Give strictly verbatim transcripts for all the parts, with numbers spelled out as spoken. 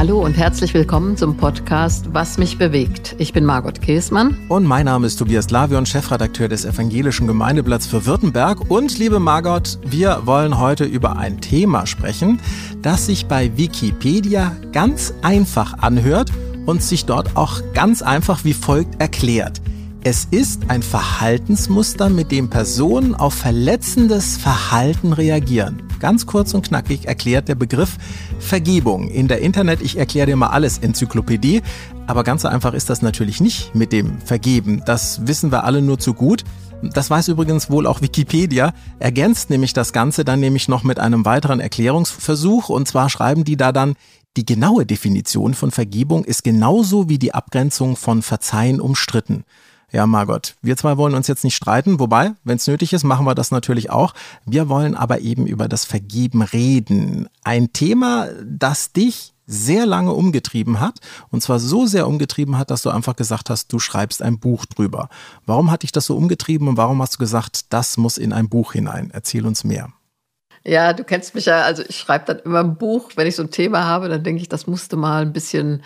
Hallo und herzlich willkommen zum Podcast Was mich bewegt. Ich bin Margot Käßmann. Und mein Name ist Tobias Lavion, Chefredakteur des Evangelischen Gemeindeblatts für Württemberg. Und liebe Margot, wir wollen heute über ein Thema sprechen, das sich bei Wikipedia ganz einfach anhört und sich dort auch ganz einfach wie folgt erklärt. Es ist ein Verhaltensmuster, mit dem Personen auf verletzendes Verhalten reagieren. Ganz kurz und knackig erklärt der Begriff Vergebung. In der Internet, ich erkläre dir mal alles, Enzyklopädie. Aber ganz so einfach ist das natürlich nicht mit dem Vergeben. Das wissen wir alle nur zu gut. Das weiß übrigens wohl auch Wikipedia. Ergänzt nämlich das Ganze dann nämlich noch mit einem weiteren Erklärungsversuch. Und zwar schreiben die da dann, die genaue Definition von Vergebung ist genauso wie die Abgrenzung von Verzeihen umstritten. Ja, Margot, wir zwei wollen uns jetzt nicht streiten, wobei, wenn es nötig ist, machen wir das natürlich auch. Wir wollen aber eben über das Vergeben reden. Ein Thema, das dich sehr lange umgetrieben hat, und zwar so sehr umgetrieben hat, dass du einfach gesagt hast, du schreibst ein Buch drüber. Warum hat dich das so umgetrieben und warum hast du gesagt, das muss in ein Buch hinein? Erzähl uns mehr. Ja, du kennst mich ja, also ich schreibe dann immer ein Buch, wenn ich so ein Thema habe, dann denke ich, das musste mal ein bisschen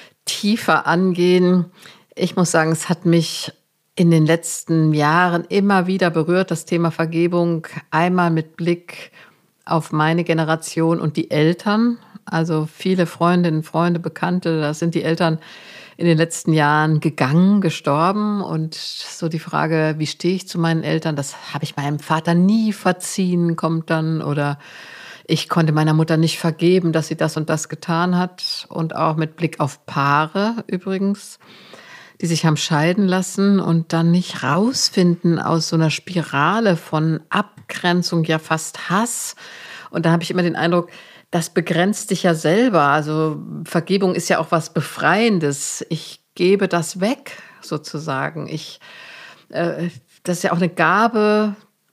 tiefer angehen. Ich muss sagen, es hat mich in den letzten Jahren immer wieder berührt, das Thema Vergebung. Einmal mit Blick auf meine Generation und die Eltern. Also viele Freundinnen, Freunde, Bekannte, da sind die Eltern in den letzten Jahren gegangen, gestorben. Und so die Frage, wie stehe ich zu meinen Eltern? Das habe ich meinem Vater nie verziehen, kommt dann. Oder ich konnte meiner Mutter nicht vergeben, dass sie das und das getan hat. Und auch mit Blick auf Paare übrigens, die sich haben scheiden lassen und dann nicht rausfinden aus so einer Spirale von Abgrenzung, ja fast Hass. Und da habe ich immer den Eindruck, das begrenzt dich ja selber. Also Vergebung ist ja auch was Befreiendes. Ich gebe das weg, sozusagen. Ich, äh, das ist ja auch eine Gabe,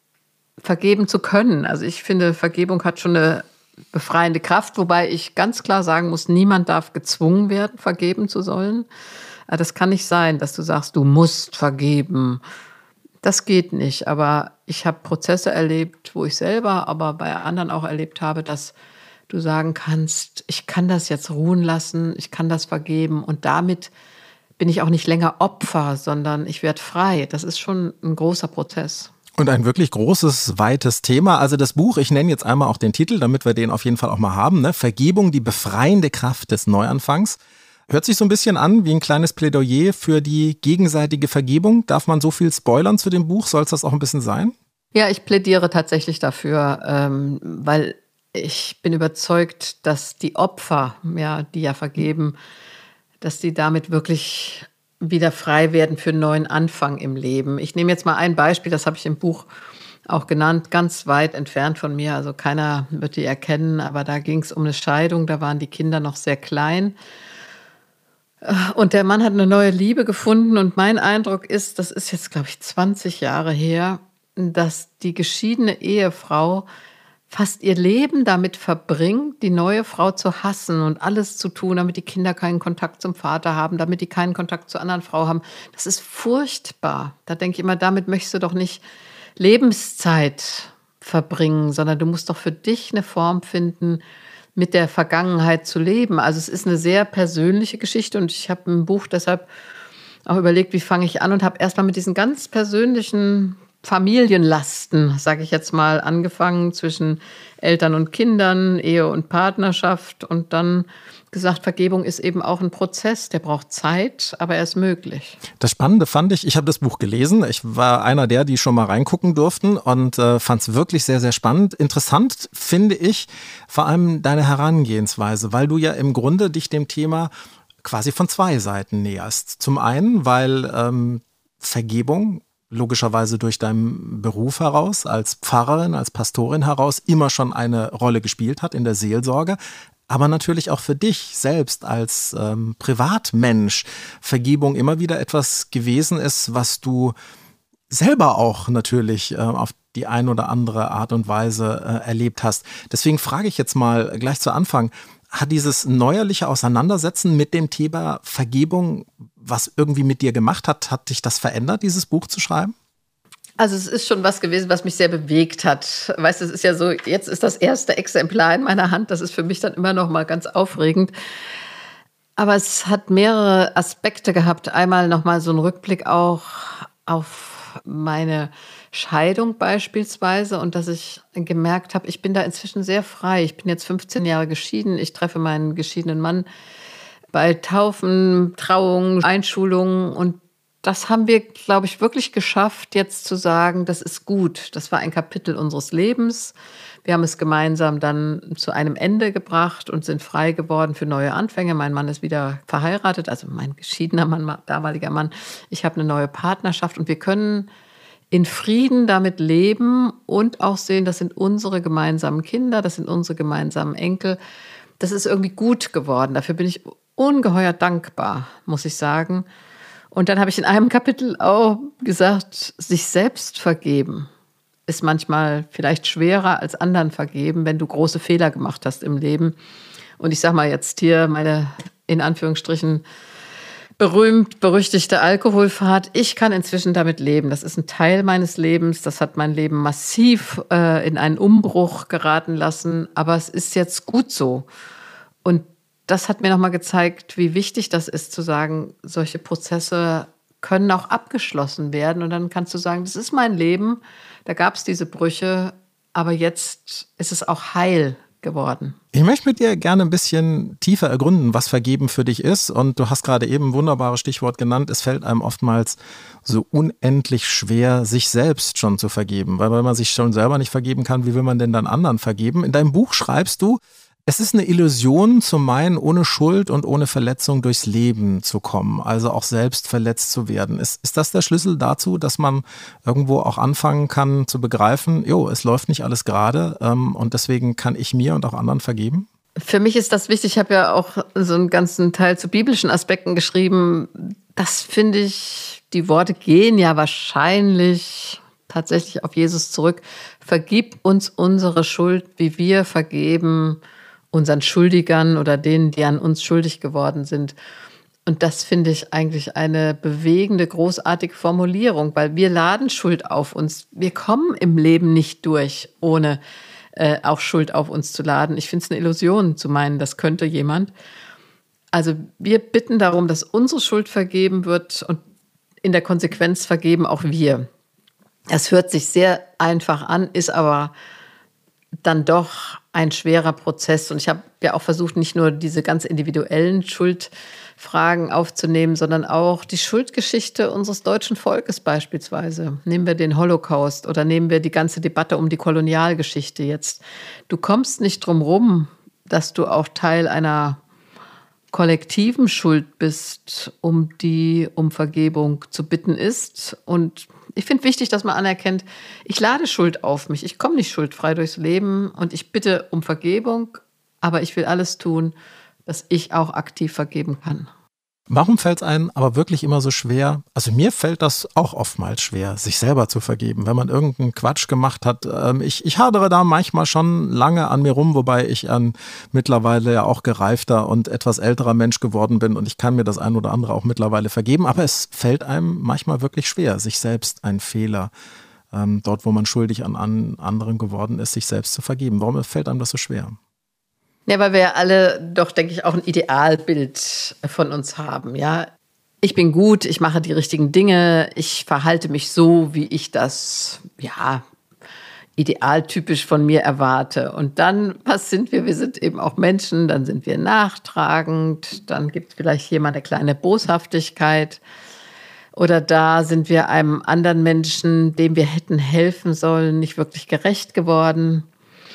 vergeben zu können. Also ich finde, Vergebung hat schon eine befreiende Kraft, wobei ich ganz klar sagen muss, niemand darf gezwungen werden, vergeben zu sollen. Das kann nicht sein, dass du sagst, du musst vergeben. Das geht nicht. Aber ich habe Prozesse erlebt, wo ich selber, aber bei anderen auch erlebt habe, dass du sagen kannst, ich kann das jetzt ruhen lassen, ich kann das vergeben. Und damit bin ich auch nicht länger Opfer, sondern ich werde frei. Das ist schon ein großer Prozess. Und ein wirklich großes, weites Thema. Also das Buch, ich nenne jetzt einmal auch den Titel, damit wir den auf jeden Fall auch mal haben. Ne? Vergebung, die befreiende Kraft des Neuanfangs. Hört sich so ein bisschen an wie ein kleines Plädoyer für die gegenseitige Vergebung. Darf man so viel spoilern zu dem Buch? Soll es das auch ein bisschen sein? Ja, ich plädiere tatsächlich dafür, ähm, weil ich bin überzeugt, dass die Opfer, ja, die ja vergeben, dass die damit wirklich wieder frei werden für einen neuen Anfang im Leben. Ich nehme jetzt mal ein Beispiel, das habe ich im Buch auch genannt, ganz weit entfernt von mir. Also keiner wird die erkennen, aber da ging es um eine Scheidung, da waren die Kinder noch sehr klein. Und der Mann hat eine neue Liebe gefunden und mein Eindruck ist, das ist jetzt, glaube ich, zwanzig Jahre her, dass die geschiedene Ehefrau fast ihr Leben damit verbringt, die neue Frau zu hassen und alles zu tun, damit die Kinder keinen Kontakt zum Vater haben, damit die keinen Kontakt zur anderen Frau haben. Das ist furchtbar. Da denke ich immer, damit möchtest du doch nicht Lebenszeit verbringen, sondern du musst doch für dich eine Form finden, mit der Vergangenheit zu leben. Also es ist eine sehr persönliche Geschichte und ich habe im Buch deshalb auch überlegt, wie fange ich an und habe erstmal mit diesen ganz persönlichen Familienlasten, sage ich jetzt mal, angefangen zwischen Eltern und Kindern, Ehe und Partnerschaft und dann gesagt, Vergebung ist eben auch ein Prozess, der braucht Zeit, aber er ist möglich. Das Spannende fand ich, ich habe das Buch gelesen, ich war einer der, die schon mal reingucken durften und äh, fand es wirklich sehr, sehr spannend. Interessant finde ich vor allem deine Herangehensweise, weil du ja im Grunde dich dem Thema quasi von zwei Seiten näherst. Zum einen, weil ähm, Vergebung logischerweise durch deinen Beruf heraus, als Pfarrerin, als Pastorin heraus, immer schon eine Rolle gespielt hat in der Seelsorge. Aber natürlich auch für dich selbst als ähm, Privatmensch Vergebung immer wieder etwas gewesen ist, was du selber auch natürlich äh, auf die ein oder andere Art und Weise äh, erlebt hast. Deswegen frage ich jetzt mal gleich zu Anfang, hat dieses neuerliche Auseinandersetzen mit dem Thema Vergebung, was irgendwie mit dir gemacht hat, hat dich das verändert, dieses Buch zu schreiben? Also es ist schon was gewesen, was mich sehr bewegt hat. Weißt du, es ist ja so, jetzt ist das erste Exemplar in meiner Hand. Das ist für mich dann immer noch mal ganz aufregend. Aber es hat mehrere Aspekte gehabt. Einmal nochmal so ein Rückblick auch auf meine Scheidung beispielsweise und dass ich gemerkt habe, ich bin da inzwischen sehr frei. Ich bin jetzt fünfzehn Jahre geschieden. Ich treffe meinen geschiedenen Mann bei Taufen, Trauungen, Einschulungen und das haben wir, glaube ich, wirklich geschafft, jetzt zu sagen, das ist gut. Das war ein Kapitel unseres Lebens. Wir haben es gemeinsam dann zu einem Ende gebracht und sind frei geworden für neue Anfänge. Mein Mann ist wieder verheiratet, also mein geschiedener Mann, damaliger Mann. Ich habe eine neue Partnerschaft und wir können in Frieden damit leben und auch sehen, das sind unsere gemeinsamen Kinder, das sind unsere gemeinsamen Enkel. Das ist irgendwie gut geworden. Dafür bin ich ungeheuer dankbar, muss ich sagen. Und dann habe ich in einem Kapitel auch gesagt, sich selbst vergeben ist manchmal vielleicht schwerer als anderen vergeben, wenn du große Fehler gemacht hast im Leben. Und ich sage mal jetzt hier meine, in Anführungsstrichen, berühmt-berüchtigte Alkoholfahrt. Ich kann inzwischen damit leben. Das ist ein Teil meines Lebens. Das hat mein Leben massiv äh, in einen Umbruch geraten lassen. Aber es ist jetzt gut so. Und das hat mir nochmal gezeigt, wie wichtig das ist, zu sagen, solche Prozesse können auch abgeschlossen werden. Und dann kannst du sagen, das ist mein Leben, da gab es diese Brüche, aber jetzt ist es auch heil geworden. Ich möchte mit dir gerne ein bisschen tiefer ergründen, was Vergeben für dich ist. Und du hast gerade eben ein wunderbares Stichwort genannt. Es fällt einem oftmals so unendlich schwer, sich selbst schon zu vergeben. Weil wenn man sich schon selber nicht vergeben kann, wie will man denn dann anderen vergeben? In deinem Buch schreibst du, es ist eine Illusion zu meinen, ohne Schuld und ohne Verletzung durchs Leben zu kommen, also auch selbst verletzt zu werden. Ist, ist das der Schlüssel dazu, dass man irgendwo auch anfangen kann zu begreifen, jo, es läuft nicht alles gerade ähm, und deswegen kann ich mir und auch anderen vergeben? Für mich ist das wichtig. Ich habe ja auch so einen ganzen Teil zu biblischen Aspekten geschrieben. Das finde ich, die Worte gehen ja wahrscheinlich tatsächlich auf Jesus zurück. Vergib uns unsere Schuld, wie wir vergeben unseren Schuldigern oder denen, die an uns schuldig geworden sind. Und das finde ich eigentlich eine bewegende, großartige Formulierung, weil wir laden Schuld auf uns. Wir kommen im Leben nicht durch, ohne äh, auch Schuld auf uns zu laden. Ich finde es eine Illusion zu meinen, das könnte jemand. Also wir bitten darum, dass unsere Schuld vergeben wird und in der Konsequenz vergeben auch wir. Das hört sich sehr einfach an, ist aber dann doch ein schwerer Prozess. Und ich habe ja auch versucht, nicht nur diese ganz individuellen Schuldfragen aufzunehmen, sondern auch die Schuldgeschichte unseres deutschen Volkes beispielsweise. Nehmen wir den Holocaust oder nehmen wir die ganze Debatte um die Kolonialgeschichte jetzt. Du kommst nicht drum rum, dass du auch Teil einer kollektiven Schuld bist, um die um Vergebung zu bitten ist. Und ich finde wichtig, dass man anerkennt, ich lade Schuld auf mich. Ich komme nicht schuldfrei durchs Leben und ich bitte um Vergebung, aber ich will alles tun, dass ich auch aktiv vergeben kann. Warum fällt es einem aber wirklich immer so schwer? Also mir fällt das auch oftmals schwer, sich selber zu vergeben, wenn man irgendeinen Quatsch gemacht hat. Ich, ich hadere da manchmal schon lange an mir rum, wobei ich ein mittlerweile ja auch gereifter und etwas älterer Mensch geworden bin und ich kann mir das ein oder andere auch mittlerweile vergeben. Aber es fällt einem manchmal wirklich schwer, sich selbst einen Fehler, ähm, dort wo man schuldig an, an anderen geworden ist, sich selbst zu vergeben. Warum fällt einem das so schwer? Ja, weil wir ja alle doch, denke ich, auch ein Idealbild von uns haben, ja. Ich bin gut, ich mache die richtigen Dinge, ich verhalte mich so, wie ich das, ja, idealtypisch von mir erwarte. Und dann, was sind wir? Wir sind eben auch Menschen, dann sind wir nachtragend, dann gibt es vielleicht jemand eine kleine Boshaftigkeit. Oder da sind wir einem anderen Menschen, dem wir hätten helfen sollen, nicht wirklich gerecht geworden.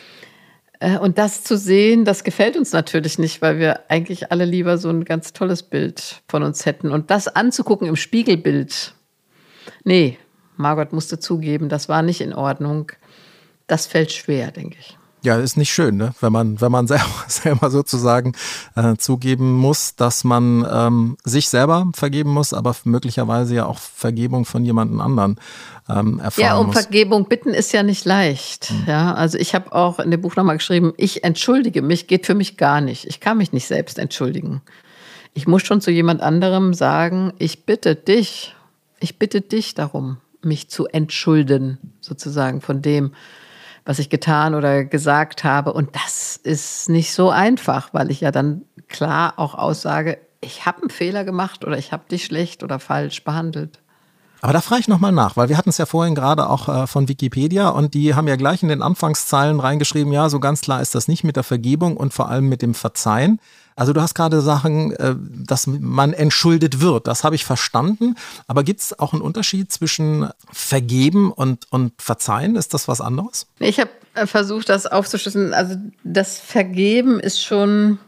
Und das zu sehen, das gefällt uns natürlich nicht, weil wir eigentlich alle lieber so ein ganz tolles Bild von uns hätten. Und das anzugucken im Spiegelbild, nee, Margot musste zugeben, das war nicht in Ordnung. Das fällt schwer, denke ich. Ja, ist nicht schön, ne? Wenn man, wenn man selber, selber sozusagen äh, zugeben muss, dass man ähm, sich selber vergeben muss, aber möglicherweise ja auch Vergebung von jemandem anderen ähm, erfahren muss. Ja, um muss. Vergebung bitten ist ja nicht leicht. Mhm. Ja, also ich habe auch in dem Buch nochmal geschrieben, ich entschuldige mich, geht für mich gar nicht. Ich kann mich nicht selbst entschuldigen. Ich muss schon zu jemand anderem sagen, ich bitte dich, ich bitte dich darum, mich zu entschulden, sozusagen von dem, was ich getan oder gesagt habe. Und das ist nicht so einfach, weil ich ja dann klar auch aussage, ich habe einen Fehler gemacht oder ich habe dich schlecht oder falsch behandelt. Aber da frage ich nochmal nach, weil wir hatten es ja vorhin gerade auch äh, von Wikipedia und die haben ja gleich in den Anfangszeilen reingeschrieben, ja, so ganz klar ist das nicht mit der Vergebung und vor allem mit dem Verzeihen. Also du hast gerade Sachen, äh, dass man entschuldet wird, das habe ich verstanden. Aber gibt es auch einen Unterschied zwischen Vergeben und, und Verzeihen? Ist das was anderes? Ich habe äh, versucht, das aufzuschlüsseln. Also das Vergeben ist schon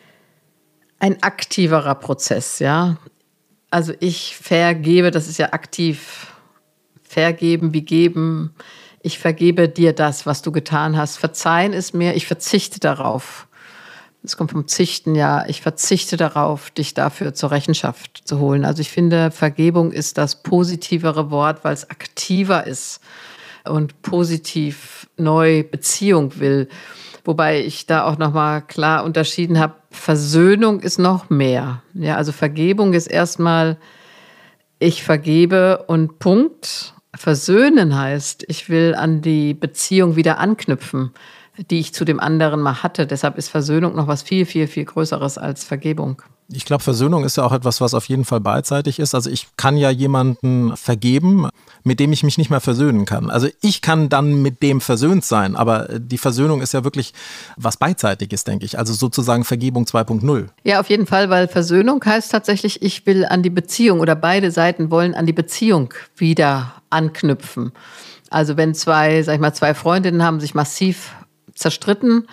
ein aktiverer Prozess, ja. Also ich vergebe, das ist ja aktiv. Vergeben wie geben. Ich vergebe dir das, was du getan hast. Verzeihen ist mehr, ich verzichte darauf. Das kommt vom Zichten, ja. Ich verzichte darauf, dich dafür zur Rechenschaft zu holen. Also ich finde, Vergebung ist das positivere Wort, weil es aktiver ist und positiv neu Beziehung will. Wobei ich da auch nochmal klar unterschieden habe, Versöhnung ist noch mehr. Ja, also Vergebung ist erstmal, ich vergebe und Punkt. Versöhnen heißt, ich will an die Beziehung wieder anknüpfen, die ich zu dem anderen mal hatte. Deshalb ist Versöhnung noch was viel, viel, viel Größeres als Vergebung. Ich glaube, Versöhnung ist ja auch etwas, was auf jeden Fall beidseitig ist. Also ich kann ja jemanden vergeben, mit dem ich mich nicht mehr versöhnen kann. Also ich kann dann mit dem versöhnt sein, aber die Versöhnung ist ja wirklich was Beidseitiges, denke ich. Also sozusagen Vergebung zwei Punkt null. Ja, auf jeden Fall, weil Versöhnung heißt tatsächlich, ich will an die Beziehung oder beide Seiten wollen an die Beziehung wieder anknüpfen. Also wenn zwei, sag ich mal, zwei Freundinnen haben sich massiv zerstritten,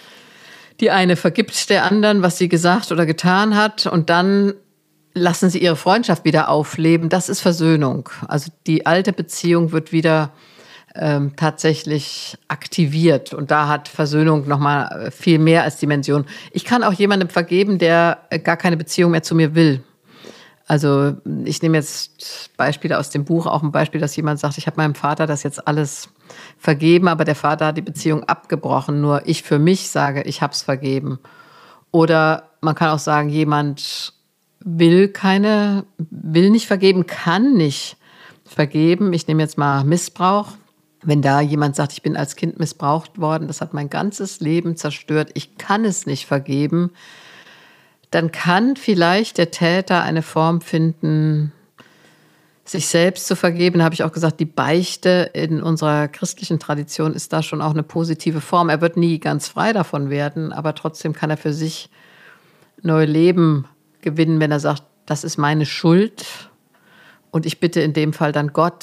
die eine vergibt der anderen, was sie gesagt oder getan hat und dann lassen sie ihre Freundschaft wieder aufleben. Das ist Versöhnung. Also die alte Beziehung wird wieder ähm, tatsächlich aktiviert und da hat Versöhnung nochmal viel mehr als Dimension. Ich kann auch jemandem vergeben, der gar keine Beziehung mehr zu mir will. Also ich nehme jetzt Beispiele aus dem Buch, auch ein Beispiel, dass jemand sagt, ich habe meinem Vater das jetzt alles vergeben, aber der Vater hat die Beziehung abgebrochen. Nur ich für mich sage, ich habe es vergeben. Oder man kann auch sagen, jemand will keine, will nicht vergeben, kann nicht vergeben. Ich nehme jetzt mal Missbrauch. Wenn da jemand sagt, ich bin als Kind missbraucht worden, das hat mein ganzes Leben zerstört, ich kann es nicht vergeben, dann kann vielleicht der Täter eine Form finden, sich selbst zu vergeben. Da habe ich auch gesagt, die Beichte in unserer christlichen Tradition ist da schon auch eine positive Form. Er wird nie ganz frei davon werden, aber trotzdem kann er für sich neu Leben gewinnen, wenn er sagt, das ist meine Schuld und ich bitte in dem Fall dann Gott,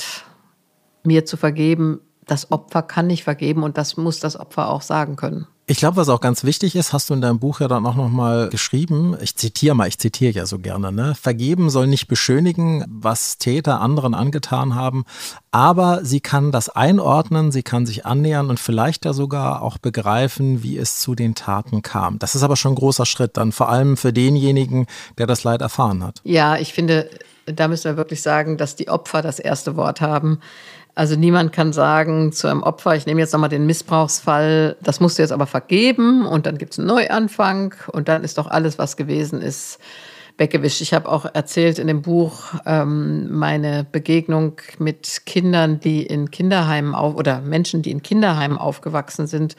mir zu vergeben. Das Opfer kann nicht vergeben und das muss das Opfer auch sagen können. Ich glaube, was auch ganz wichtig ist, hast du in deinem Buch ja dann auch nochmal geschrieben, ich zitiere mal, ich zitiere ja so gerne, ne? Vergeben soll nicht beschönigen, was Täter anderen angetan haben, aber sie kann das einordnen, sie kann sich annähern und vielleicht ja sogar auch begreifen, wie es zu den Taten kam. Das ist aber schon ein großer Schritt, dann vor allem für denjenigen, der das Leid erfahren hat. Ja, ich finde, da müssen wir wirklich sagen, dass die Opfer das erste Wort haben. Also niemand kann sagen zu einem Opfer, ich nehme jetzt nochmal den Missbrauchsfall, das musst du jetzt aber vergeben und dann gibt es einen Neuanfang und dann ist doch alles, was gewesen ist, weggewischt. Ich habe auch erzählt in dem Buch ähm, meine Begegnung mit Kindern, die in Kinderheimen auf, oder Menschen, die in Kinderheimen aufgewachsen sind,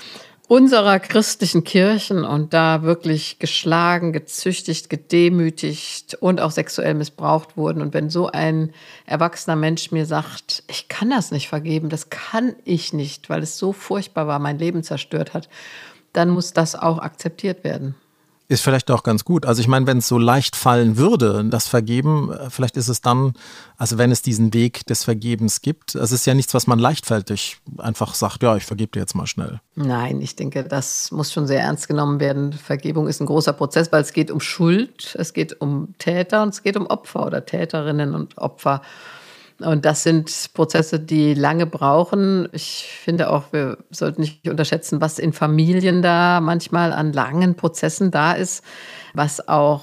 unserer christlichen Kirchen und da wirklich geschlagen, gezüchtigt, gedemütigt und auch sexuell missbraucht wurden. Und wenn so ein erwachsener Mensch mir sagt, ich kann das nicht vergeben, das kann ich nicht, weil es so furchtbar war, mein Leben zerstört hat, dann muss das auch akzeptiert werden. Ist vielleicht auch ganz gut. Also ich meine, wenn es so leicht fallen würde, das Vergeben, vielleicht ist es dann, also wenn es diesen Weg des Vergebens gibt, es ist ja nichts, was man leichtfertig einfach sagt, ja, ich vergebe dir jetzt mal schnell. Nein, ich denke, das muss schon sehr ernst genommen werden. Vergebung ist ein großer Prozess, weil es geht um Schuld, es geht um Täter und es geht um Opfer oder Täterinnen und Opfer. Und das sind Prozesse, die lange brauchen. Ich finde auch, wir sollten nicht unterschätzen, was in Familien da manchmal an langen Prozessen da ist, was auch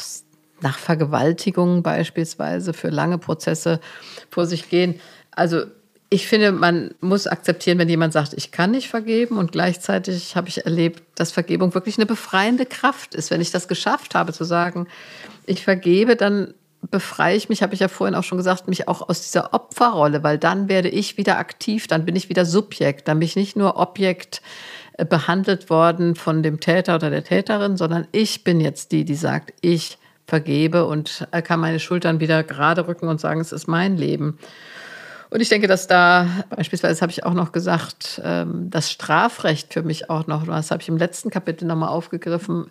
nach Vergewaltigungen beispielsweise für lange Prozesse vor sich gehen. Also ich finde, man muss akzeptieren, wenn jemand sagt, ich kann nicht vergeben. Und gleichzeitig habe ich erlebt, dass Vergebung wirklich eine befreiende Kraft ist. Wenn ich das geschafft habe, zu sagen, ich vergebe, dann befreie ich mich, habe ich ja vorhin auch schon gesagt, mich auch aus dieser Opferrolle, weil dann werde ich wieder aktiv, dann bin ich wieder Subjekt, dann bin ich nicht nur Objekt behandelt worden von dem Täter oder der Täterin, sondern ich bin jetzt die, die sagt, ich vergebe und kann meine Schultern wieder gerade rücken und sagen, es ist mein Leben. Und ich denke, dass da, beispielsweise habe ich auch noch gesagt, das Strafrecht für mich auch noch, das habe ich im letzten Kapitel nochmal aufgegriffen,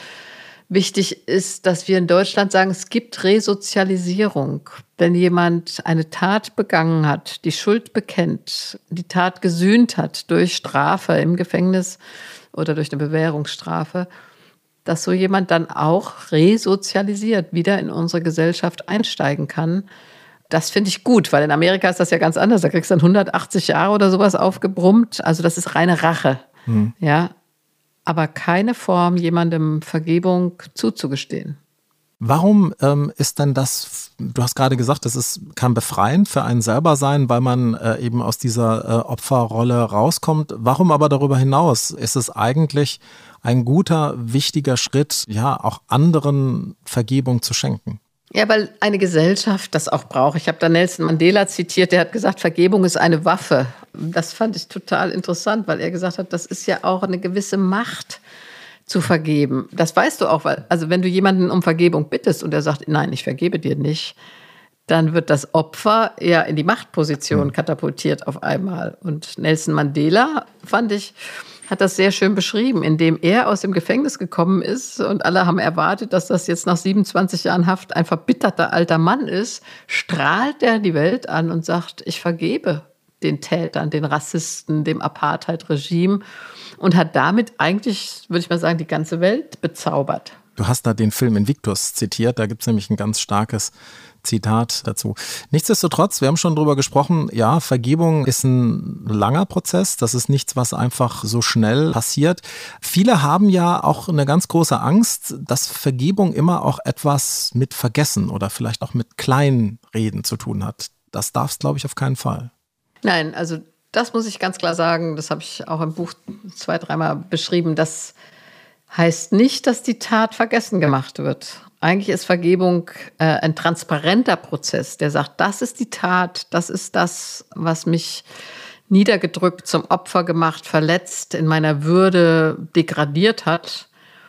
wichtig ist, dass wir in Deutschland sagen, es gibt Resozialisierung. Wenn jemand eine Tat begangen hat, die Schuld bekennt, die Tat gesühnt hat durch Strafe im Gefängnis oder durch eine Bewährungsstrafe, dass so jemand dann auch resozialisiert wieder in unsere Gesellschaft einsteigen kann. Das finde ich gut, weil in Amerika ist das ja ganz anders. Da kriegst du dann hundertachtzig Jahre oder sowas aufgebrummt. Also das ist reine Rache. Hm. Ja, aber keine Form, jemandem Vergebung zuzugestehen. Warum ähm, ist denn das, du hast gerade gesagt, das ist, kann befreiend für einen selber sein, weil man äh, eben aus dieser äh, Opferrolle rauskommt. Warum aber darüber hinaus ist es eigentlich ein guter, wichtiger Schritt, ja, auch anderen Vergebung zu schenken? Ja, weil eine Gesellschaft das auch braucht. Ich habe da Nelson Mandela zitiert, der hat gesagt, Vergebung ist eine Waffe. Das fand ich total interessant, weil er gesagt hat, das ist ja auch eine gewisse Macht zu vergeben. Das weißt du auch, weil, also wenn du jemanden um Vergebung bittest und er sagt, nein, ich vergebe dir nicht, dann wird das Opfer ja in die Machtposition katapultiert auf einmal. Und Nelson Mandela, fand ich, hat das sehr schön beschrieben, indem er aus dem Gefängnis gekommen ist und alle haben erwartet, dass das jetzt nach siebenundzwanzig Jahren Haft ein verbitterter alter Mann ist, strahlt er die Welt an und sagt, ich vergebe den Tätern, den Rassisten, dem Apartheid-Regime und hat damit eigentlich, würde ich mal sagen, die ganze Welt bezaubert. Du hast da den Film Invictus zitiert, da gibt es nämlich ein ganz starkes Zitat dazu. Nichtsdestotrotz, wir haben schon drüber gesprochen, ja, Vergebung ist ein langer Prozess, das ist nichts, was einfach so schnell passiert. Viele haben ja auch eine ganz große Angst, dass Vergebung immer auch etwas mit Vergessen oder vielleicht auch mit Kleinreden zu tun hat. Das darf es, glaube ich, auf keinen Fall. Nein, also das muss ich ganz klar sagen, das habe ich auch im Buch zwei, dreimal beschrieben, das heißt nicht, dass die Tat vergessen gemacht wird. Eigentlich ist Vergebung äh, ein transparenter Prozess, der sagt, das ist die Tat, das ist das, was mich niedergedrückt, zum Opfer gemacht, verletzt, in meiner Würde degradiert hat.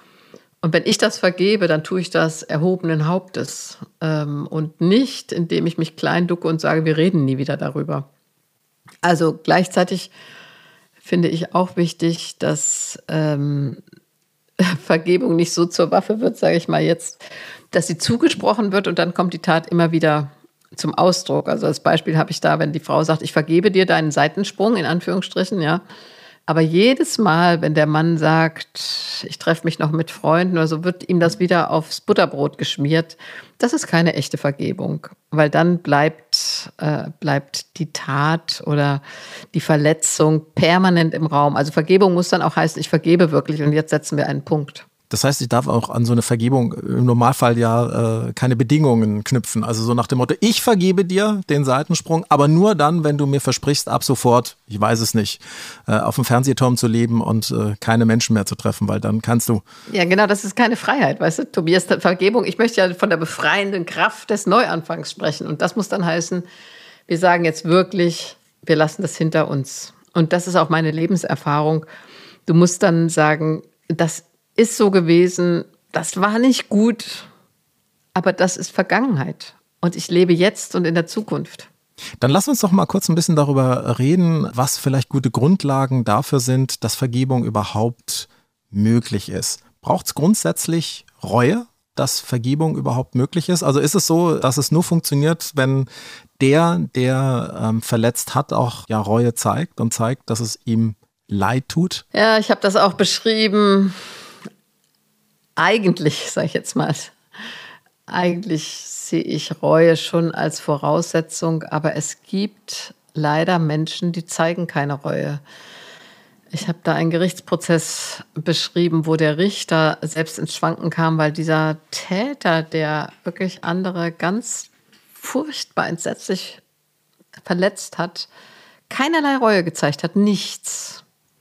Und wenn ich das vergebe, dann tue ich das erhobenen Hauptes ähm, und nicht, indem ich mich klein ducke und sage, wir reden nie wieder darüber. Also gleichzeitig finde ich auch wichtig, dass ähm, Vergebung nicht so zur Waffe wird, sage ich mal jetzt, dass sie zugesprochen wird und dann kommt die Tat immer wieder zum Ausdruck. Also als Beispiel habe ich da, wenn die Frau sagt, ich vergebe dir deinen Seitensprung, in Anführungsstrichen, ja. Aber jedes Mal, wenn der Mann sagt, ich treffe mich noch mit Freunden oder so, wird ihm das wieder aufs Butterbrot geschmiert. Das ist keine echte Vergebung, weil dann bleibt, äh, bleibt die Tat oder die Verletzung permanent im Raum. Also Vergebung muss dann auch heißen, ich vergebe wirklich und jetzt setzen wir einen Punkt. Das heißt, ich darf auch an so eine Vergebung im Normalfall ja äh, keine Bedingungen knüpfen. Also so nach dem Motto, ich vergebe dir den Seitensprung, aber nur dann, wenn du mir versprichst, ab sofort, ich weiß es nicht, äh, auf dem Fernsehturm zu leben und äh, keine Menschen mehr zu treffen, weil dann kannst du. Ja, genau, das ist keine Freiheit, weißt du, Tobias, Vergebung. Ich möchte ja von der befreienden Kraft des Neuanfangs sprechen und das muss dann heißen, wir sagen jetzt wirklich, wir lassen das hinter uns. Und das ist auch meine Lebenserfahrung. Du musst dann sagen, das ist so gewesen, das war nicht gut, aber das ist Vergangenheit. Und ich lebe jetzt und in der Zukunft. Dann lass uns doch mal kurz ein bisschen darüber reden, was vielleicht gute Grundlagen dafür sind, dass Vergebung überhaupt möglich ist. Braucht es grundsätzlich Reue, dass Vergebung überhaupt möglich ist? Also ist es so, dass es nur funktioniert, wenn der, der ähm, verletzt hat, auch ja Reue zeigt und zeigt, dass es ihm leid tut? Ja, ich habe das auch beschrieben. Eigentlich, sage ich jetzt mal, eigentlich sehe ich Reue schon als Voraussetzung, aber es gibt leider Menschen, die zeigen keine Reue. Ich habe da einen Gerichtsprozess beschrieben, wo der Richter selbst ins Schwanken kam, weil dieser Täter, der wirklich andere ganz furchtbar entsetzlich verletzt hat, keinerlei Reue gezeigt hat, nichts.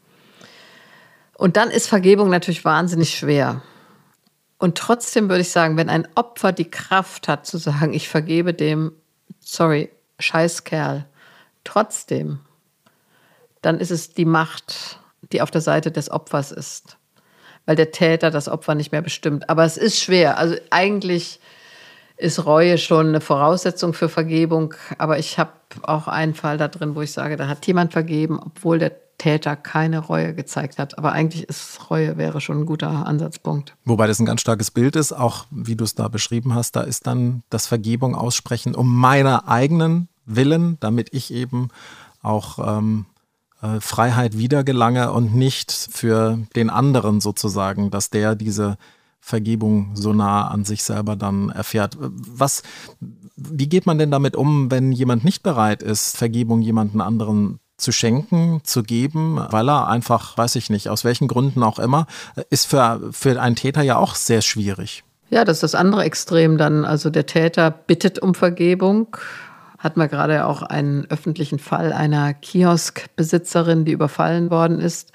Und dann ist Vergebung natürlich wahnsinnig schwer. Und trotzdem würde ich sagen, wenn ein Opfer die Kraft hat zu sagen, ich vergebe dem, sorry, Scheißkerl, trotzdem, dann ist es die Macht, die auf der Seite des Opfers ist. weil der Täter das Opfer nicht mehr bestimmt. Aber es ist schwer. Also eigentlich ist Reue schon eine Voraussetzung für Vergebung. Aber ich habe auch einen Fall da drin, wo ich sage, da hat jemand vergeben, obwohl der Täter keine Reue gezeigt hat. Aber eigentlich ist Reue wäre schon ein guter Ansatzpunkt. Wobei das ein ganz starkes Bild ist, auch wie du es da beschrieben hast, da ist dann das Vergebung aussprechen um meiner eigenen Willen, damit ich eben auch ähm, äh, Freiheit wiedergelange und nicht für den anderen sozusagen, dass der diese Vergebung so nah an sich selber dann erfährt. Was, wie geht man denn damit um, wenn jemand nicht bereit ist, Vergebung jemanden anderen zu schenken, zu geben, weil er einfach, weiß ich nicht, aus welchen Gründen auch immer, ist für, für einen Täter ja auch sehr schwierig. Ja, das ist das andere Extrem dann. Also der Täter bittet um Vergebung. Hatten wir gerade auch einen öffentlichen Fall einer Kioskbesitzerin, die überfallen worden ist.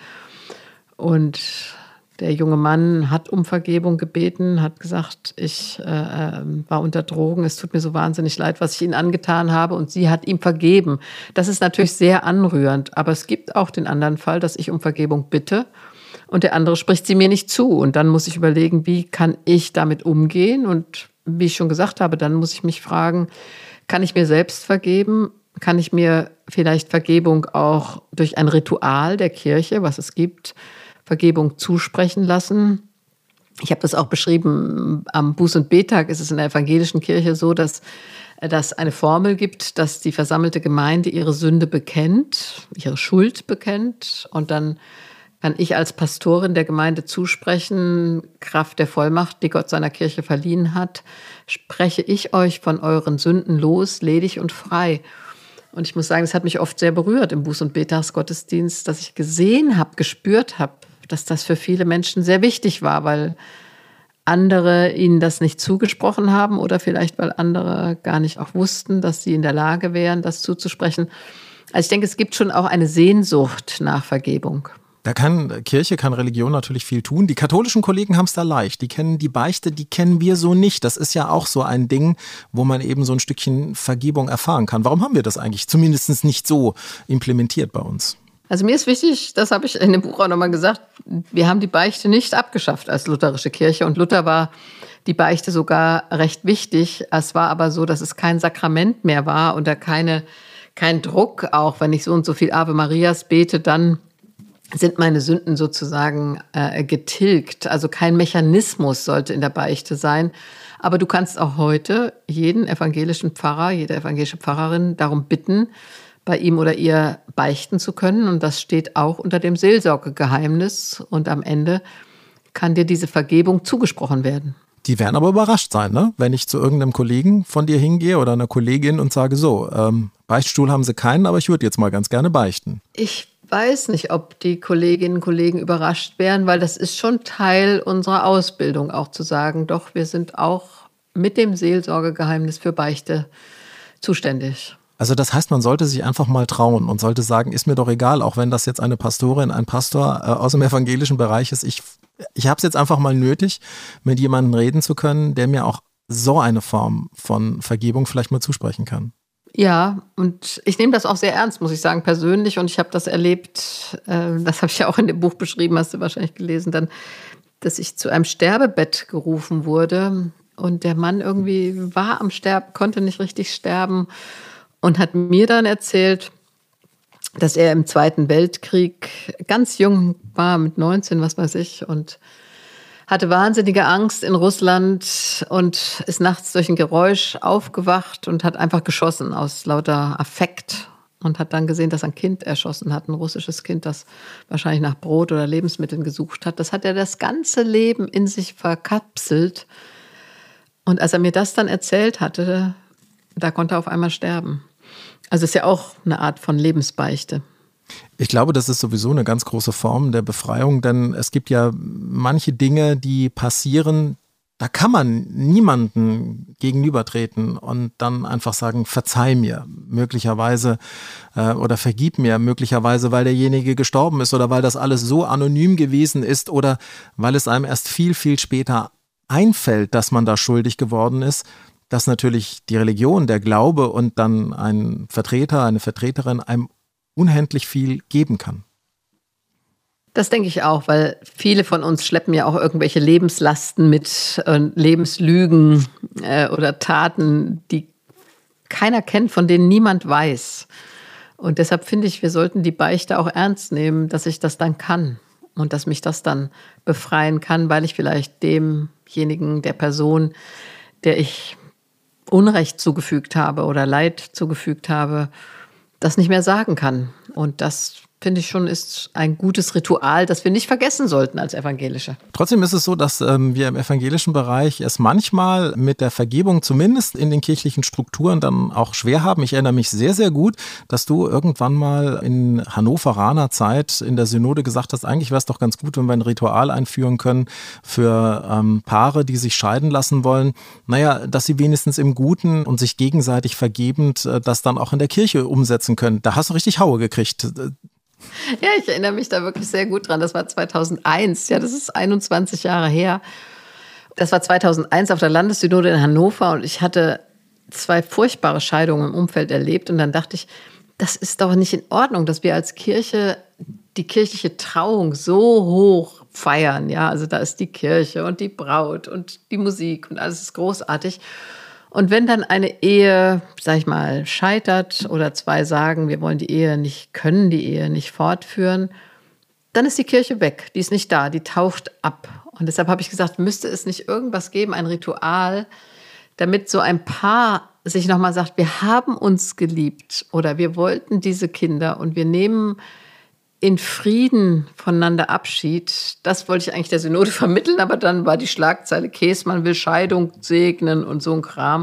Und der junge Mann hat um Vergebung gebeten, hat gesagt, ich äh, war unter Drogen, es tut mir so wahnsinnig leid, was ich Ihnen angetan habe. Und sie hat ihm vergeben. Das ist natürlich sehr anrührend. Aber es gibt auch den anderen Fall, dass ich um Vergebung bitte und der andere spricht sie mir nicht zu. Und dann muss ich überlegen, wie kann ich damit umgehen? Und wie ich schon gesagt habe, dann muss ich mich fragen, kann ich mir selbst vergeben? Kann ich mir vielleicht Vergebung auch durch ein Ritual der Kirche, was es gibt, Vergebung zusprechen lassen? Ich habe das auch beschrieben, am Buß- und Bettag ist es in der evangelischen Kirche so, dass es eine Formel gibt, dass die versammelte Gemeinde ihre Sünde bekennt, ihre Schuld bekennt. Und dann kann ich als Pastorin der Gemeinde zusprechen, Kraft der Vollmacht, die Gott seiner Kirche verliehen hat, spreche ich euch von euren Sünden los, ledig und frei. Und ich muss sagen, es hat mich oft sehr berührt im Buß- und Bettagsgottesdienst, dass ich gesehen habe, gespürt habe, dass das für viele Menschen sehr wichtig war, weil andere ihnen das nicht zugesprochen haben oder vielleicht, weil andere gar nicht auch wussten, dass sie in der Lage wären, das zuzusprechen. Also ich denke, es gibt schon auch eine Sehnsucht nach Vergebung. Da kann Kirche, kann Religion natürlich viel tun. Die katholischen Kollegen haben es da leicht. Die kennen die Beichte, die kennen wir so nicht. Das ist ja auch so ein Ding, wo man eben so ein Stückchen Vergebung erfahren kann. Warum haben wir das eigentlich zumindest nicht so implementiert bei uns? Also mir ist wichtig, das habe ich in dem Buch auch nochmal gesagt, wir haben die Beichte nicht abgeschafft als lutherische Kirche. Und Luther war die Beichte sogar recht wichtig. Es war aber so, dass es kein Sakrament mehr war und da keine, kein Druck, auch wenn ich so und so viel Ave Marias bete, dann sind meine Sünden sozusagen äh, getilgt. Also kein Mechanismus sollte in der Beichte sein. Aber du kannst auch heute jeden evangelischen Pfarrer, jede evangelische Pfarrerin darum bitten, bei ihm oder ihr beichten zu können. Und das steht auch unter dem Seelsorgegeheimnis. Und am Ende kann dir diese Vergebung zugesprochen werden. Die werden aber überrascht sein, ne? Wenn ich zu irgendeinem Kollegen von dir hingehe oder einer Kollegin und sage, so, ähm, Beichtstuhl haben sie keinen, aber ich würde jetzt mal ganz gerne beichten. Ich weiß nicht, ob die Kolleginnen und Kollegen überrascht wären, weil das ist schon Teil unserer Ausbildung, auch zu sagen, doch, wir sind auch mit dem Seelsorgegeheimnis für Beichte zuständig. Also das heißt, man sollte sich einfach mal trauen und sollte sagen, ist mir doch egal, auch wenn das jetzt eine Pastorin, ein Pastor äh, aus dem evangelischen Bereich ist. Ich, ich habe es jetzt einfach mal nötig, mit jemandem reden zu können, der mir auch so eine Form von Vergebung vielleicht mal zusprechen kann. Ja, und ich nehme das auch sehr ernst, muss ich sagen, persönlich. Und ich habe das erlebt, äh, das habe ich ja auch in dem Buch beschrieben, hast du wahrscheinlich gelesen, dann, dass ich zu einem Sterbebett gerufen wurde. Und der Mann irgendwie war am Sterben, konnte nicht richtig sterben. Und hat mir dann erzählt, dass er im Zweiten Weltkrieg ganz jung war, mit neunzehn, was weiß ich, und hatte wahnsinnige Angst in Russland und ist nachts durch ein Geräusch aufgewacht und hat einfach geschossen aus lauter Affekt und hat dann gesehen, dass ein Kind erschossen hat, ein russisches Kind, das wahrscheinlich nach Brot oder Lebensmitteln gesucht hat. Das hat er das ganze Leben in sich verkapselt. Und als er mir das dann erzählt hatte, da konnte er auf einmal sterben. Also ist ja auch eine Art von Lebensbeichte. Ich glaube, das ist sowieso eine ganz große Form der Befreiung, denn es gibt ja manche Dinge, die passieren, da kann man niemanden gegenübertreten und dann einfach sagen, verzeih mir, möglicherweise äh, oder vergib mir, möglicherweise, weil derjenige gestorben ist oder weil das alles so anonym gewesen ist oder weil es einem erst viel, viel später einfällt, dass man da schuldig geworden ist. Dass natürlich die Religion, der Glaube und dann ein Vertreter, eine Vertreterin einem unendlich viel geben kann. Das denke ich auch, weil viele von uns schleppen ja auch irgendwelche Lebenslasten mit, äh, Lebenslügen äh, oder Taten, die keiner kennt, von denen niemand weiß. Und deshalb finde ich, wir sollten die Beichte auch ernst nehmen, dass ich das dann kann und dass mich das dann befreien kann, weil ich vielleicht demjenigen, der Person, der ich Unrecht zugefügt habe oder Leid zugefügt habe, das nicht mehr sagen kann. Und das, finde ich schon, ist ein gutes Ritual, das wir nicht vergessen sollten als Evangelische. Trotzdem ist es so, dass ähm, wir im evangelischen Bereich es manchmal mit der Vergebung, zumindest in den kirchlichen Strukturen, dann auch schwer haben. Ich erinnere mich sehr, sehr gut, dass du irgendwann mal in hannoveraner Zeit in der Synode gesagt hast, eigentlich wäre es doch ganz gut, wenn wir ein Ritual einführen können für ähm, Paare, die sich scheiden lassen wollen. Naja, dass sie wenigstens im Guten und sich gegenseitig vergebend äh, das dann auch in der Kirche umsetzen können. Da hast du richtig Haue gekriegt. Ja, ich erinnere mich da wirklich sehr gut dran. Das war zweitausendeins, ja, das ist einundzwanzig Jahre her. Das war zweitausendeins auf der Landessynode in Hannover und ich hatte zwei furchtbare Scheidungen im Umfeld erlebt. Und dann dachte ich, das ist doch nicht in Ordnung, dass wir als Kirche die kirchliche Trauung so hoch feiern. Ja, also da ist die Kirche und die Braut und die Musik und alles ist großartig. Und wenn dann eine Ehe, sag ich mal, scheitert oder zwei sagen, wir wollen die Ehe nicht, können die Ehe nicht fortführen, dann ist die Kirche weg. Die ist nicht da, die taucht ab. Und deshalb habe ich gesagt, müsste es nicht irgendwas geben, ein Ritual, damit so ein Paar sich nochmal sagt, wir haben uns geliebt oder wir wollten diese Kinder und wir nehmen in Frieden voneinander Abschied. Das wollte ich eigentlich der Synode vermitteln, aber dann war die Schlagzeile, Käßmann will Scheidung segnen und so ein Kram.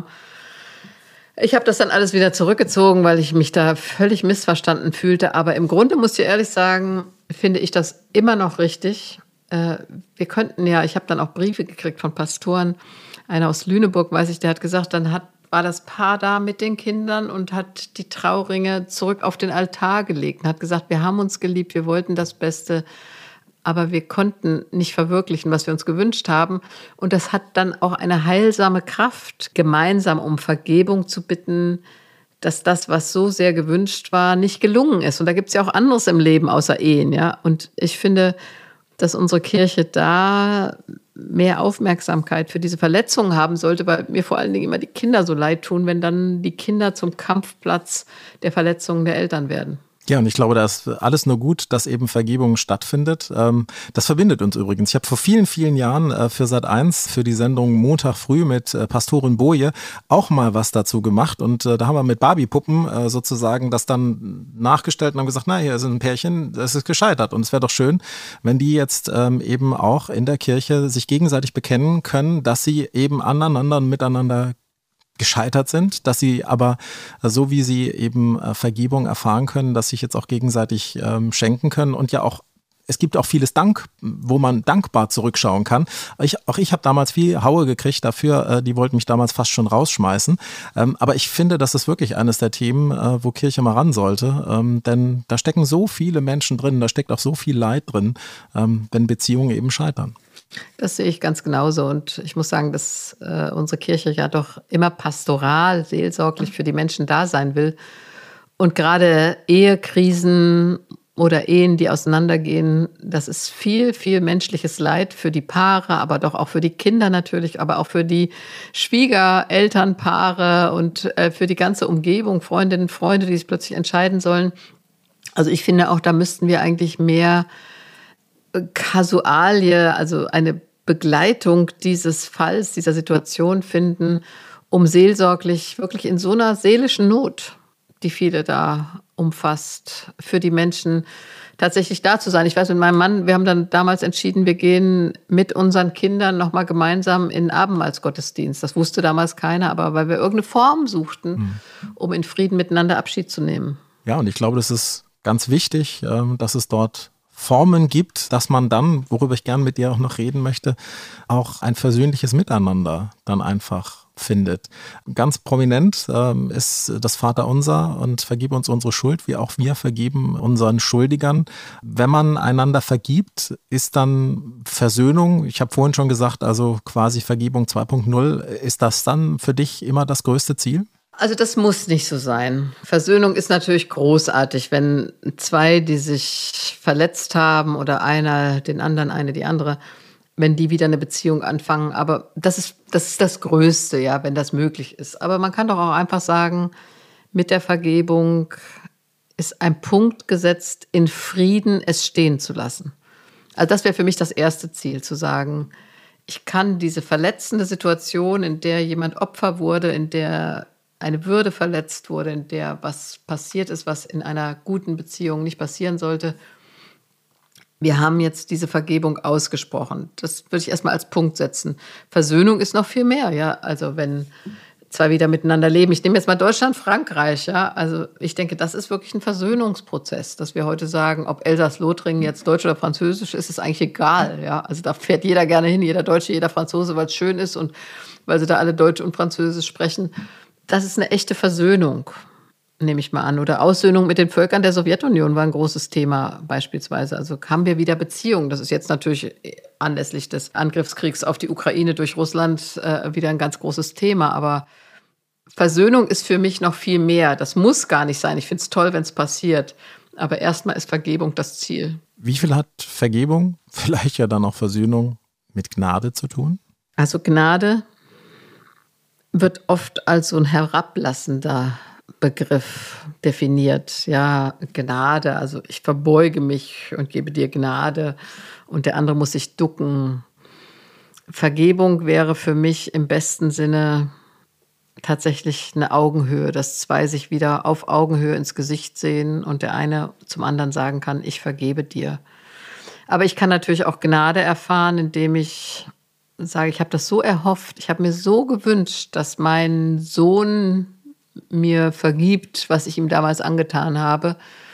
Ich habe das dann alles wieder zurückgezogen, weil ich mich da völlig missverstanden fühlte. Aber im Grunde, muss ich ehrlich sagen, finde ich das immer noch richtig. Wir könnten ja, ich habe dann auch Briefe gekriegt von Pastoren. Einer aus Lüneburg, weiß ich, der hat gesagt, dann hat war das Paar da mit den Kindern und hat die Trauringe zurück auf den Altar gelegt und hat gesagt, wir haben uns geliebt, wir wollten das Beste, aber wir konnten nicht verwirklichen, was wir uns gewünscht haben. Und das hat dann auch eine heilsame Kraft, gemeinsam um Vergebung zu bitten, dass das, was so sehr gewünscht war, nicht gelungen ist. Und da gibt es ja auch anderes im Leben außer Ehen. Ja? Und ich finde, dass unsere Kirche da mehr Aufmerksamkeit für diese Verletzungen haben sollte, weil mir vor allen Dingen immer die Kinder so leid tun, wenn dann die Kinder zum Kampfplatz der Verletzungen der Eltern werden. Ja, und ich glaube, da ist alles nur gut, dass eben Vergebung stattfindet. Das verbindet uns übrigens. Ich habe vor vielen, vielen Jahren für Sat eins, für die Sendung Montag früh mit Pastorin Boje auch mal was dazu gemacht. Und da haben wir mit Barbie-Puppen sozusagen das dann nachgestellt und haben gesagt, na, hier ist ein Pärchen, das ist gescheitert. Und es wäre doch schön, wenn die jetzt eben auch in der Kirche sich gegenseitig bekennen können, dass sie eben aneinander und miteinander gescheitert sind, dass sie aber, so wie sie eben äh, Vergebung erfahren können, dass sich jetzt auch gegenseitig ähm, schenken können und ja auch, es gibt auch vieles Dank, wo man dankbar zurückschauen kann. Ich, auch ich habe damals viel Haue gekriegt dafür, äh, die wollten mich damals fast schon rausschmeißen, ähm, aber ich finde, das ist wirklich eines der Themen, äh, wo Kirche mal ran sollte, ähm, denn da stecken so viele Menschen drin, da steckt auch so viel Leid drin, ähm, wenn Beziehungen eben scheitern. Das sehe ich ganz genauso und ich muss sagen, dass äh, unsere Kirche ja doch immer pastoral, seelsorglich für die Menschen da sein will. Und gerade Ehekrisen oder Ehen, die auseinandergehen, das ist viel, viel menschliches Leid für die Paare, aber doch auch für die Kinder natürlich, aber auch für die Schwiegerelternpaare und äh, für die ganze Umgebung, Freundinnen, Freunde, die sich plötzlich entscheiden sollen. Also ich finde auch, da müssten wir eigentlich mehr Kasualie, also eine Begleitung dieses Falls, dieser Situation finden, um seelsorglich wirklich in so einer seelischen Not, die viele da umfasst, für die Menschen tatsächlich da zu sein. Ich weiß, mit meinem Mann, wir haben dann damals entschieden, wir gehen mit unseren Kindern nochmal gemeinsam in Abendmahlsgottesdienst. Das wusste damals keiner, aber weil wir irgendeine Form suchten, mhm. um in Frieden miteinander Abschied zu nehmen. Ja, und ich glaube, das ist ganz wichtig, dass es dort Formen gibt, dass man dann, worüber ich gerne mit dir auch noch reden möchte, auch ein versöhnliches Miteinander dann einfach findet. Ganz prominent ähm, ist das Vaterunser und vergib uns unsere Schuld, wie auch wir vergeben unseren Schuldigern. Wenn man einander vergibt, ist dann Versöhnung, ich habe vorhin schon gesagt, also quasi Vergebung zwei Punkt null, ist das dann für dich immer das größte Ziel? Also das muss nicht so sein. Versöhnung ist natürlich großartig, wenn zwei, die sich verletzt haben oder einer den anderen, eine die andere, wenn die wieder eine Beziehung anfangen. Aber das ist, das ist das Größte, ja, wenn das möglich ist. Aber man kann doch auch einfach sagen, mit der Vergebung ist ein Punkt gesetzt, in Frieden es stehen zu lassen. Also das wäre für mich das erste Ziel, zu sagen, ich kann diese verletzende Situation, in der jemand Opfer wurde, in der eine Würde verletzt wurde, in der was passiert ist, was in einer guten Beziehung nicht passieren sollte. Wir haben jetzt diese Vergebung ausgesprochen. Das würde ich erstmal als Punkt setzen. Versöhnung ist noch viel mehr, ja. Also wenn zwei wieder miteinander leben. Ich nehme jetzt mal Deutschland, Frankreich, ja. Also ich denke, das ist wirklich ein Versöhnungsprozess, dass wir heute sagen, ob Elsass-Lothringen jetzt Deutsch oder Französisch ist, ist eigentlich egal, ja. Also da fährt jeder gerne hin, jeder Deutsche, jeder Franzose, weil es schön ist und weil sie da alle Deutsch und Französisch sprechen. Das ist eine echte Versöhnung, nehme ich mal an. Oder Aussöhnung mit den Völkern der Sowjetunion war ein großes Thema beispielsweise. Also haben wir wieder Beziehungen. Das ist jetzt natürlich anlässlich des Angriffskriegs auf die Ukraine durch Russland äh, wieder ein ganz großes Thema. Aber Versöhnung ist für mich noch viel mehr. Das muss gar nicht sein. Ich finde es toll, wenn es passiert. Aber erstmal ist Vergebung das Ziel. Wie viel hat Vergebung, vielleicht ja dann auch Versöhnung, mit Gnade zu tun? Also Gnade wird oft als so ein herablassender Begriff definiert. Ja, Gnade, also ich verbeuge mich und gebe dir Gnade und der andere muss sich ducken. Vergebung wäre für mich im besten Sinne tatsächlich eine Augenhöhe, dass zwei sich wieder auf Augenhöhe ins Gesicht sehen und der eine zum anderen sagen kann, ich vergebe dir. Aber ich kann natürlich auch Gnade erfahren, indem ich sage, ich habe das so erhofft, ich habe mir so gewünscht, dass mein Sohn mir vergibt, was ich ihm damals angetan habe,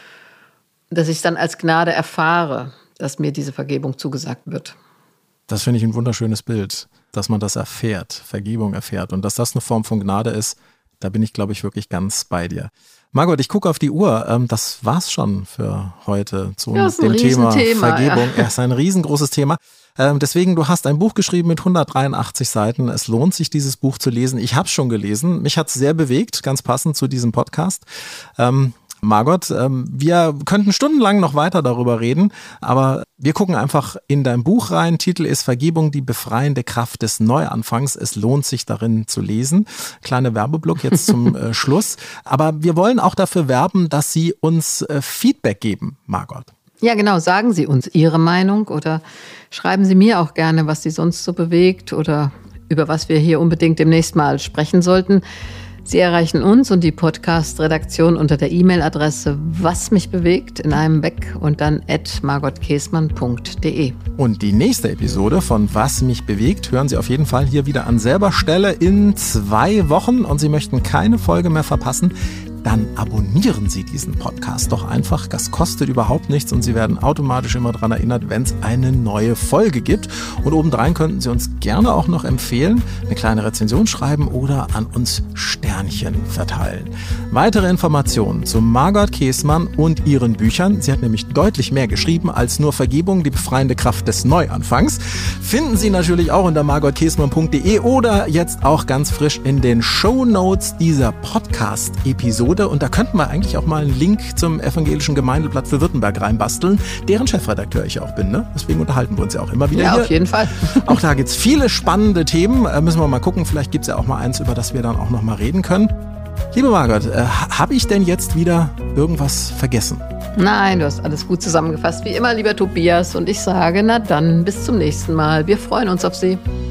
dass ich es dann als Gnade erfahre, dass mir diese Vergebung zugesagt wird. Das finde ich ein wunderschönes Bild, dass man das erfährt, Vergebung erfährt und dass das eine Form von Gnade ist, da bin ich, glaube ich, wirklich ganz bei dir. Margot, ich gucke auf die Uhr. Das war's schon für heute zu ja, dem Thema Vergebung. Ja. Es ist ein riesengroßes Thema. Deswegen, du hast ein Buch geschrieben mit hundertdreiundachtzig Seiten. Es lohnt sich, dieses Buch zu lesen. Ich habe es schon gelesen. Mich hat es sehr bewegt, ganz passend zu diesem Podcast. Ähm, Margot, ähm, wir könnten stundenlang noch weiter darüber reden, aber wir gucken einfach in dein Buch rein. Titel ist Vergebung, die befreiende Kraft des Neuanfangs. Es lohnt sich, darin zu lesen. Kleiner Werbeblock jetzt zum äh, Schluss. Aber wir wollen auch dafür werben, dass Sie uns äh, Feedback geben, Margot. Ja, genau. Sagen Sie uns Ihre Meinung oder schreiben Sie mir auch gerne, was Sie sonst so bewegt oder über was wir hier unbedingt demnächst mal sprechen sollten. Sie erreichen uns und die Podcast-Redaktion unter der E-Mail-Adresse was mich bewegt in einem Weg und dann at margot käßmann punkt de. Und die nächste Episode von Was mich bewegt hören Sie auf jeden Fall hier wieder an selber Stelle in zwei Wochen und Sie möchten keine Folge mehr verpassen, dann abonnieren Sie diesen Podcast doch einfach. Das kostet überhaupt nichts und Sie werden automatisch immer daran erinnert, wenn es eine neue Folge gibt. Und obendrein könnten Sie uns gerne auch noch empfehlen, eine kleine Rezension schreiben oder an uns Sternchen verteilen. Weitere Informationen zu Margot Käßmann und ihren Büchern, sie hat nämlich deutlich mehr geschrieben als nur Vergebung, die befreiende Kraft des Neuanfangs, finden Sie natürlich auch unter margot käßmann punkt de oder jetzt auch ganz frisch in den Shownotes dieser Podcast-Episode. Und da könnten wir eigentlich auch mal einen Link zum Evangelischen Gemeindeblatt für Württemberg reinbasteln, deren Chefredakteur ich auch bin. Ne? Deswegen unterhalten wir uns ja auch immer wieder ja, hier. Ja, auf jeden Fall. Auch da gibt es viele spannende Themen. Äh, müssen wir mal gucken. Vielleicht gibt es ja auch mal eins, über das wir dann auch noch mal reden können. Liebe Margot, äh, habe ich denn jetzt wieder irgendwas vergessen? Nein, du hast alles gut zusammengefasst. Wie immer, lieber Tobias. Und ich sage, na dann, bis zum nächsten Mal. Wir freuen uns auf Sie.